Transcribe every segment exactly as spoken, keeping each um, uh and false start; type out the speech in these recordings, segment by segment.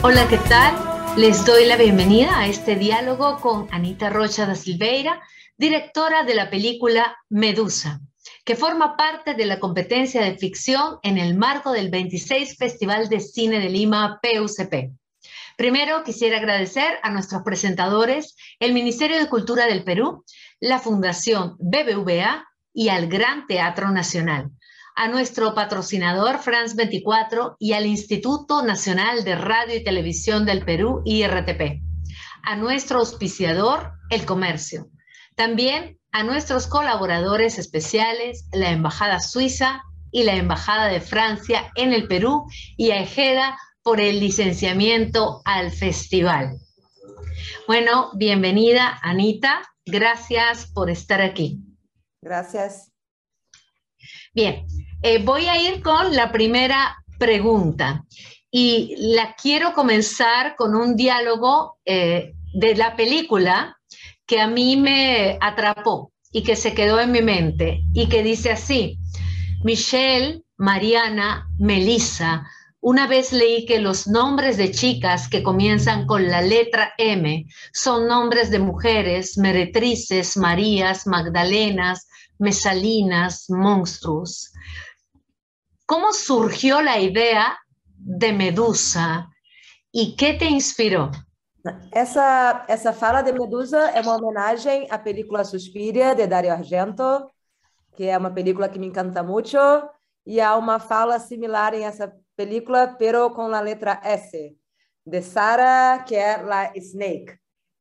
Hola, ¿qué tal? Les doy la bienvenida a este diálogo con Anita Rocha da Silveira, directora de la película Medusa, que forma parte de la competencia de ficción en el marco del veintiséis Festival de Cine de Lima, P U C P. Primero, quisiera agradecer a nuestros presentadores, el Ministerio de Cultura del Perú, la Fundación B B V A y al Gran Teatro Nacional, a nuestro patrocinador France veinticuatro y al Instituto Nacional de Radio y Televisión del Perú, I R T P, a nuestro auspiciador, El Comercio, también a nuestros colaboradores especiales, la Embajada Suiza y la Embajada de Francia en el Perú, y a Ejeda por el licenciamiento al festival. Bueno, bienvenida, Anita. Gracias por estar aquí. Gracias. Bien, eh, voy a ir con la primera pregunta y la quiero comenzar con un diálogo eh, de la película que a mí me atrapó y que se quedó en mi mente y que dice así: Michelle, Mariana, Melissa. Una vez leí que los nombres de chicas que comienzan con la letra M son nombres de mujeres, meretrices, Marías, Magdalenas, Mesalinas, monstruos. ¿Cómo surgió la idea de Medusa e que te inspirou? Essa, essa fala de Medusa é uma homenagem à película Suspiria, de Dario Argento, que é uma película que me encanta muito, e há uma fala similar em essa película, pero com a letra S, de Sarah, que é la Snake.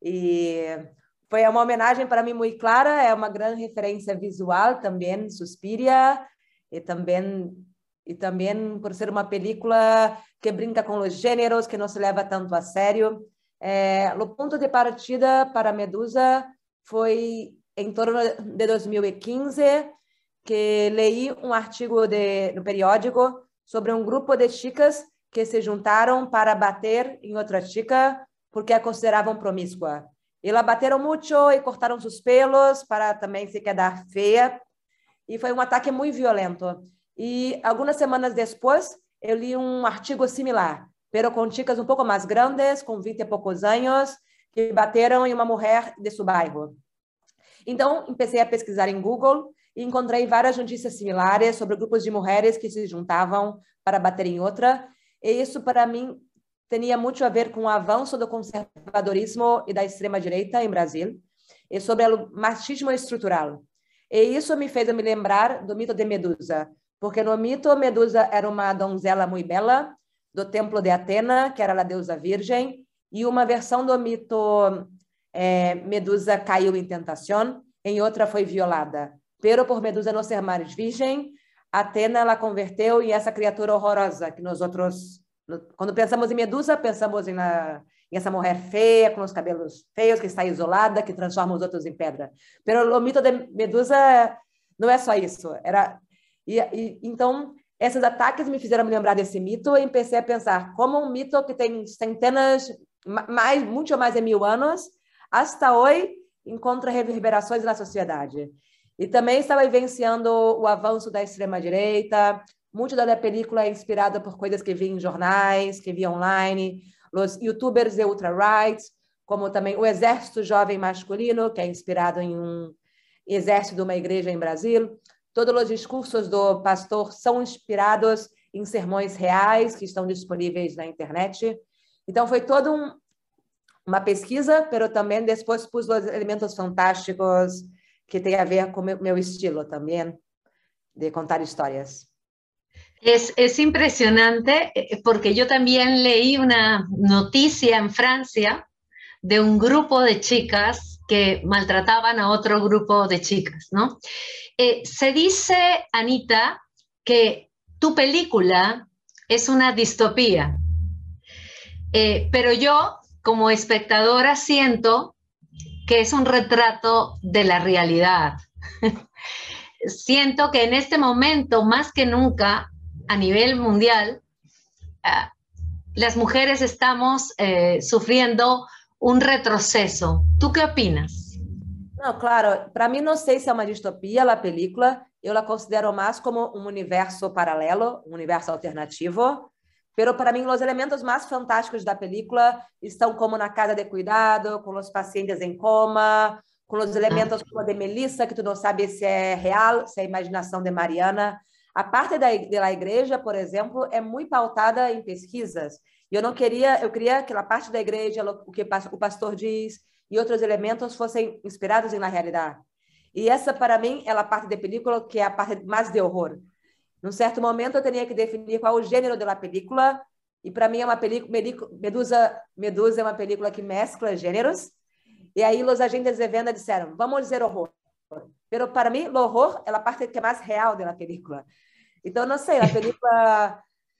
E foi uma homenagem para mim muito clara, é uma grande referência visual também, Suspiria, e também, e também por ser uma película que brinca com os gêneros, que não se leva tanto a sério. É, o ponto de partida para Medusa foi em torno de dois mil e quinze, que leí um artigo de, no periódico sobre um grupo de chicas que se juntaram para bater em outra chica porque a consideravam promíscua. E la bateram muito e cortaram seus pelos para também se quedar feia. E foi um ataque muito violento. E algumas semanas depois, eu li um artigo similar, pero com chicas um pouco mais grandes, com vinte e poucos anos, que bateram em uma mulher de seu bairro. Então, comecei a pesquisar em Google e encontrei várias notícias similares sobre grupos de mulheres que se juntavam para bater em outra. E isso, para mim, tinha muito a ver com o avanço do conservadorismo e da extrema-direita em Brasil, e sobre o machismo estrutural. E isso me fez me lembrar do mito de Medusa, porque no mito, Medusa era uma donzela muito bela do templo de Atena, que era a deusa virgem, e uma versão do mito, é, Medusa caiu em tentação, em outra foi violada. Pero por Medusa não ser mais virgem, Atena ela converteu em essa criatura horrorosa que nós outros, quando pensamos em Medusa, pensamos em, na, em essa mulher feia, com os cabelos feios, que está isolada, que transforma os outros em pedra. Pero o mito de Medusa não é só isso. Era, e, e, então, esses ataques me fizeram me lembrar desse mito e comecei a pensar como um mito que tem centenas, mais, muito mais de mil anos, hasta hoje, encontra reverberações na sociedade. E também estava vivenciando o avanço da extrema-direita. Muito da película é inspirada por coisas que vi em jornais, que vi online, os youtubers de ultra-right, como também o Exército Jovem Masculino, que é inspirado em um exército de uma igreja em Brasil. Todos os discursos do pastor são inspirados em sermões reais que estão disponíveis na internet. Então, foi toda um, uma pesquisa, mas também depois pus os elementos fantásticos que tem a ver com meu estilo também, de contar histórias. Es, es impresionante porque yo también leí una noticia en Francia de un grupo de chicas que maltrataban a otro grupo de chicas, ¿no? Eh, se dice, Anita, que tu película es una distopía, eh, pero yo como espectadora siento que es un retrato de la realidad. Siento que en este momento, más que nunca, a nivel mundial, uh, las mujeres estamos eh, sufriendo un retroceso. ¿Tú qué opinas? Não, claro, para mim não sei se é uma distopia a película, eu a considero mais como um universo paralelo, um universo alternativo, Pero para mim, os elementos mais fantásticos da película estão como na casa de cuidado, com os pacientes em coma, com os elementos como a de Melissa, que tu não sabes se é real, se é imaginação de Mariana. A parte da, da igreja, por exemplo, é muito pautada em pesquisas. E eu não queria, eu queria que a parte da igreja, o que o pastor diz, e outros elementos fossem inspirados na realidade. E essa, para mim, é a parte da película que é a parte mais de horror. Num certo momento, eu tinha que definir qual o gênero da película, e para mim é uma película, Medusa, Medusa é uma película que mescla gêneros, e aí os agentes de venda disseram, vamos dizer horror. Pero para mim, o horror é a parte que é mais real da película. Então, não sei, a película...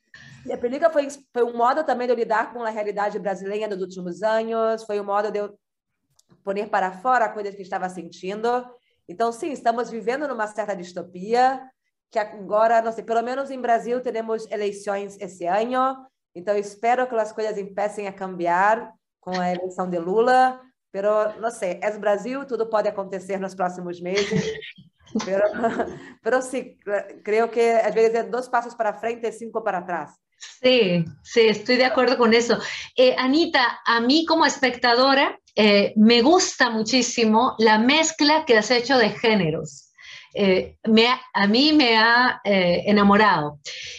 A película foi, foi um modo também de eu lidar com a realidade brasileira dos últimos anos, foi um modo de eu pôr para fora coisas que estava sentindo. Então, sim, estamos vivendo numa certa distopia, que agora, não sei, pelo menos em Brasil, teremos eleições esse ano, então espero que as coisas comecem a cambiar com a eleição de Lula, pero, não sei, é Brasil, tudo pode acontecer nos próximos meses, pero, pero sí, creo que às vezes é dois passos para frente e cinco para trás. Sí, sí, estoy de acuerdo con eso. Eh, Anita, a mí como espectadora eh, me gusta muchísimo la mezcla que has hecho de géneros. Eh, me ha, a mí me ha eh, enamorado.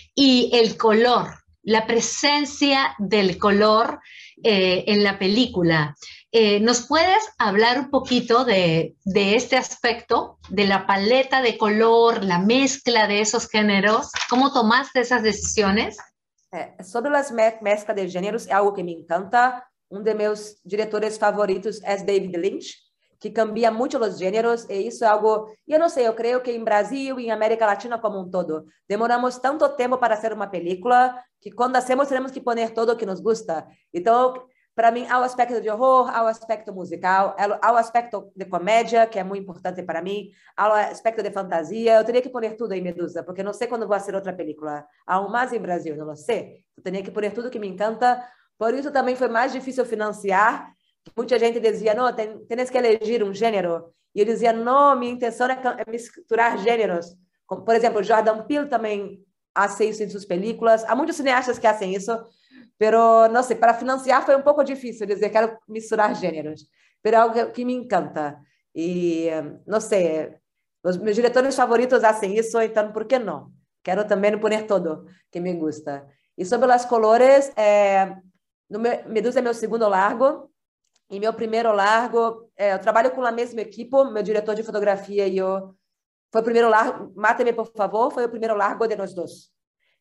Y el color, la presencia del color eh, en la película. Eh, ¿Nos puedes hablar un poquito de, de este aspecto, de la paleta de color, la mezcla de esos géneros? ¿Cómo tomaste esas decisiones? É, sobre as me mesclas de gêneros, é algo que me encanta. Um de meus diretores favoritos é David Lynch, que cambia muito os gêneros, e isso é algo, eu não sei, eu creio que em Brasil e em América Latina como um todo, demoramos tanto tempo para fazer uma película, que quando hacemos, temos que pôr todo o que nos gusta. Então, para mim, há o aspecto de horror, há o aspecto musical, há o aspecto de comédia, que é muito importante para mim, há o aspecto de fantasia. Eu teria que pôr tudo em Medusa, porque não sei quando vou fazer outra película. Há um mais em Brasil, não sei. Eu teria que pôr tudo que me encanta. Por isso também foi mais difícil financiar. Muita gente dizia, não, tem, tens que elegir um gênero. E eu dizia, não, minha intenção é misturar gêneros. Como, por exemplo, Jordan Peele também faz isso em suas películas. Há muitos cineastas que fazem isso. Pero, não sei, para financiar foi um pouco difícil dizer que quero misturar gêneros. Pero é algo que me encanta. E, não sei, os meus diretores favoritos fazem isso, então por que não? Quero também pôr todo que me gusta. E sobre as colores, é, no meu, Medusa é meu segundo largo. E meu primeiro largo, é, eu trabalho com a mesma equipe, meu diretor de fotografia e eu. Foi o primeiro largo, mate-me por favor, foi o primeiro largo de nós dois.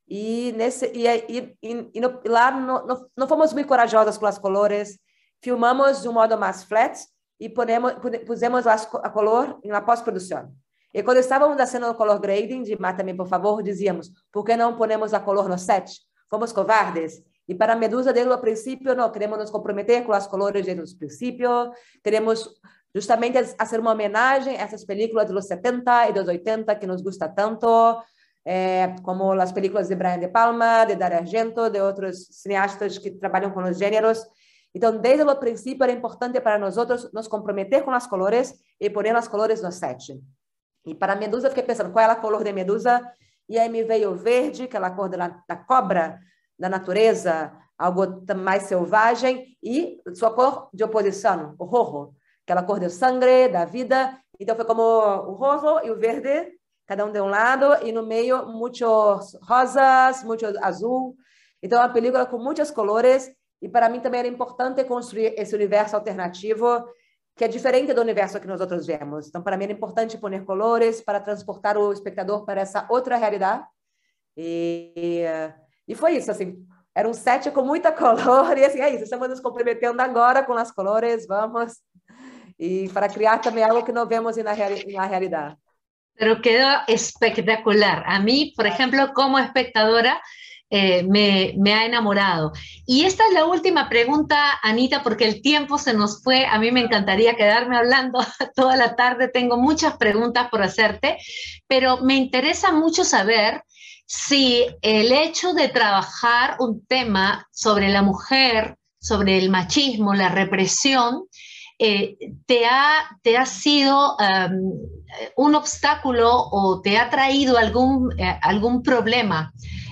E, nesse, e, e, e, e no, lá não, não, não fomos muito corajosos com as colores, filmamos de um modo mais flat e ponemos, pusemos as, a color na pós-produção. E quando estávamos fazendo o color grading, de mata-me por favor, dizíamos, por que não ponemos a color no set? Fomos covardes. E para a Medusa, desde o princípio, não, queremos nos comprometer com as colores desde o princípio, queremos justamente fazer uma homenagem a essas películas dos setenta e dos oitenta que nos gusta tanto, eh, como as películas de Brian De Palma, de Dario Argento, de outros cineastas que trabalham com os gêneros. Então, desde o princípio, era importante para nós nos comprometer com as colores e pôr as colores no set. E para a Medusa, fiquei pensando, qual é a cor de Medusa? E aí me veio o verde, que é a cor da, da cobra, da natureza, algo mais selvagem, e sua cor de oposição, o rojo, aquela cor de sangue, da vida. Então foi como o rojo e o verde, cada um de um lado, e no meio muitos rosas, muito azul. Então é uma película com muitas colores, e para mim também era importante construir esse universo alternativo, que é diferente do universo que nós outros vemos. Então para mim era importante pôr colores para transportar o espectador para essa outra realidade. E... E foi isso, assim, era um set com muita color, e assim, é isso, estamos nos comprometendo agora com as colores, vamos, e para criar também algo que não vemos na, reali na realidade. Pero quedó espectacular. A mí, por ejemplo, como espectadora, eh, me, me ha enamorado. Y esta es la última pregunta, Anita, porque el tiempo se nos fue. A mí me encantaría quedarme hablando toda la tarde. Tengo muchas preguntas por hacerte, pero me interesa mucho saber si el hecho de trabajar un tema sobre la mujer, sobre el machismo, la represión, eh, te, ha, te ha sido um, un obstáculo o te ha traído algún, eh, algún problema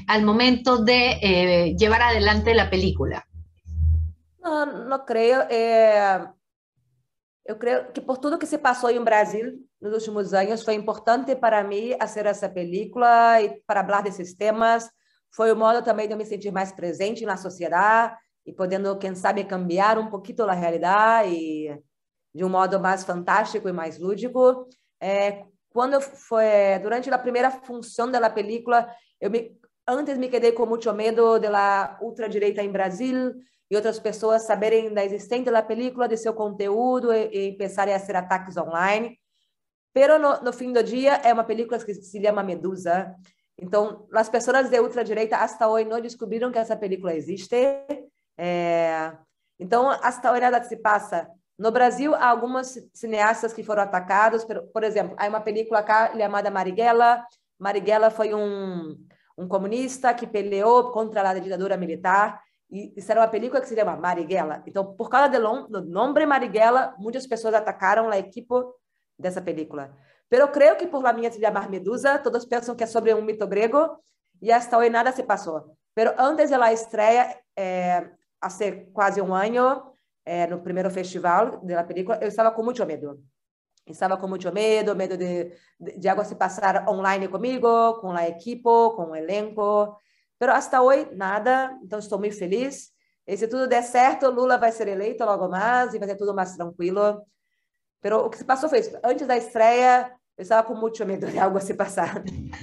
al momento de eh, llevar adelante la película? No, no creo. É... Eu creio que por tudo que se passou em Brasil nos últimos anos, foi importante para mim fazer essa película e para falar desses temas. Foi um modo também de eu me sentir mais presente na sociedade e podendo, quem sabe, cambiar um pouquinho a realidade e de um modo mais fantástico e mais lúdico. É, quando foi durante a primeira função da película, eu me, antes me quedei com muito medo da ultradireita em Brasil e outras pessoas saberem da existência da película, de seu conteúdo e, e pensarem a ser ataques online. Pero no, no fim do dia é uma película que se chama Medusa. Então, as pessoas de ultradireita até hoje não descobriram que essa película existe. É... Então, até hoje nada se passa. No Brasil, há algumas cineastas que foram atacados. Por, por exemplo, há uma película cá chamada Marighella. Marighella foi um, um comunista que peleou contra a ditadura militar. E isso era uma película que se chama Marighella. Então, por causa do, do nome Marighella, muitas pessoas atacaram a equipe dessa película. Pero eu creio que por la minha se chamar Medusa, todos pensam que é sobre um mito grego e hasta hoje nada se passou. Pero antes da estreia, é, há quase um ano, é, no primeiro festival da película, eu estava com muito medo. Estava com muito medo, medo de, de, de algo se passar online comigo, com a equipe, com o elenco. Pero hasta hoje, nada. Então, estou muito feliz. E se tudo der certo, Lula vai ser eleito logo mais e vai ser tudo mais tranquilo. Pero o que se passou foi isso. Antes da estreia, eu estava com muito medo de algo se passar.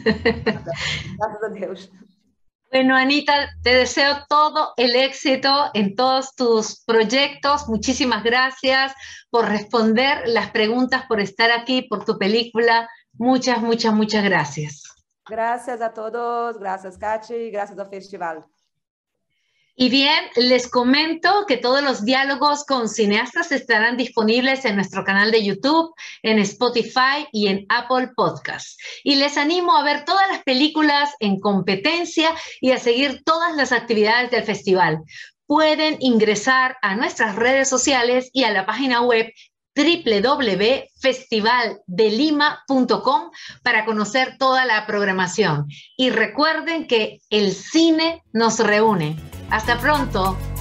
Graças a Deus. Bueno, Anita, te deseo todo el éxito en todos tus proyectos. Muchísimas gracias por responder las preguntas, por estar aquí, por tu película. Muchas, muchas, muchas gracias. Gracias a todos, gracias Katy, gracias al festival. Y bien, les comento que todos los diálogos con cineastas estarán disponibles en nuestro canal de YouTube, en Spotify y en Apple Podcasts. Y les animo a ver todas las películas en competencia y a seguir todas las actividades del festival. Pueden ingresar a nuestras redes sociales y a la página web doble u doble u doble u punto festival de lima punto com para conocer toda la programación. Y recuerden que el cine nos reúne. ¡Hasta pronto!